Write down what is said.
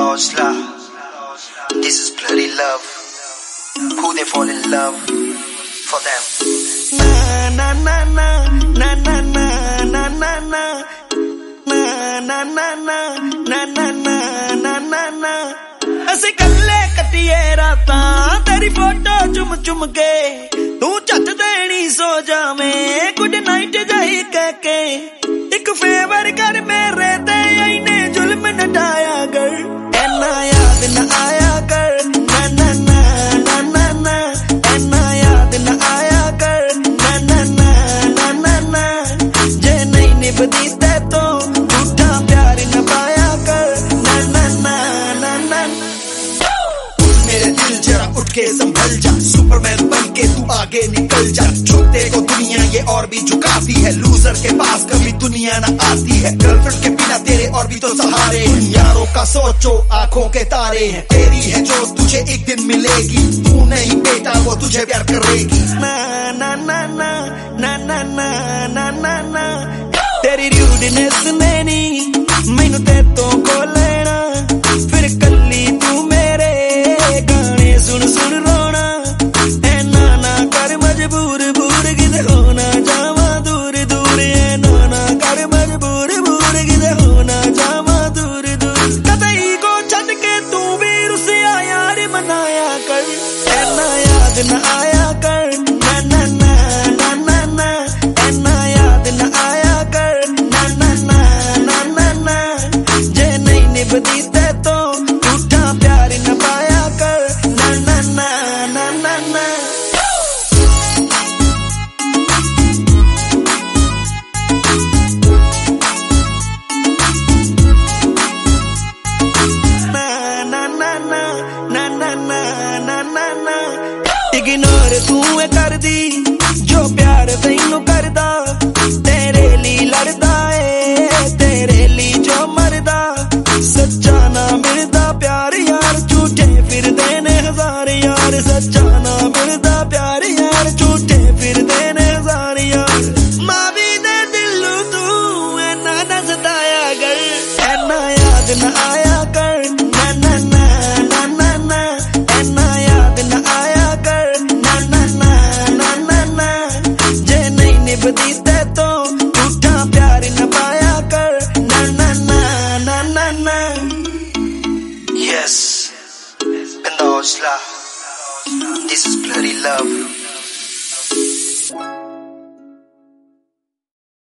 Osla. This is bloody love. Who they fall in love for them. Na na na na na na na na na na na na na na na na na ਅਸੀਂ ਕੱਲੇ ਕੱਟੀਏ ਰਾਤਾਂ ਤੇਰੀ photo ਚੁੰਮ ਚੁੰਮ ਕੇ ਤੂੰ ਝੱਟ ਦੇਣੀ ਸੋ ਜਾਵੇਂ ਗੁੱਡ ਨਾਈਟ ਜਾਈ ਕਹਿ ਕੇ ਇੱਕ ਫੇਵਰ ਕਰ ਮੇਰੇ ਤੇ ਇਹਨੇ ਜ਼ੁਲਮ न ढाया कर ऐना याद न आया कर ना ना ना ना ना ना ऐना याद न आया कर ना ना ना ना ना ना जे नहीं निभदी ते तो झूठा प्यार न पाया कर ना ना ना ना ना मेरे दिल जरा उठ के संभल जा सुपरमैन बन के तू आगे निकल जा छोटे को दुनिया ये और भी झुकाती है लूजर के पास कभी दुनिया न आती है गर्लफ्रेंड के बिना तेरे और भी तो सहारे यारों का सोचो आंखों के तारे हैं तेरी है जो तुझे एक दिन मिलेगी तू नहीं बेटा वो तुझे प्यार करेगी ना ना ना ना ना ना ना ना ना ना तेरी रूडनेस ने नहीं मैनू ते तो खो लेना फिर कल्ली तू मेरे गाने सुन सुन रोना ऐना ना कर मजबूर बूर किते होना जावा दूर दूर ऐना ना कर मजबूर बूर किते होना जावा दूर दूर कतई को छड़ के तू भी रुसिया यार मनाया कर ऐना याद न आया कर ना ना ना ना ना ना ऐना याद न आया कर ना ना ना ना ना ना जे नहीं निभदी ते तो झूठा प्यार न पाया कर ना ना ना ना ना ना इग्नोर तू कर दी जो प्यार तैनू करदा तेरे लिए लड़दा है तेरे लिए जो मरदा सच्चा ना मिलदा प्यार यार झूठे फिर देने हजार यार सच्चा ना मिलदा प्यार यार झूठे फिर देने हजार यार मावी दे दिलू तू ऐना न सताया कर ऐना याद न आया कर ना ना ना ना ना ना ऐना याद न आया कर ना ना ना ना ना ना जे नहीं निभदी ते तो झूठा प्यार न पाया कर ना ना ना ना ना ना Yes, in the Osla. This is bloody love.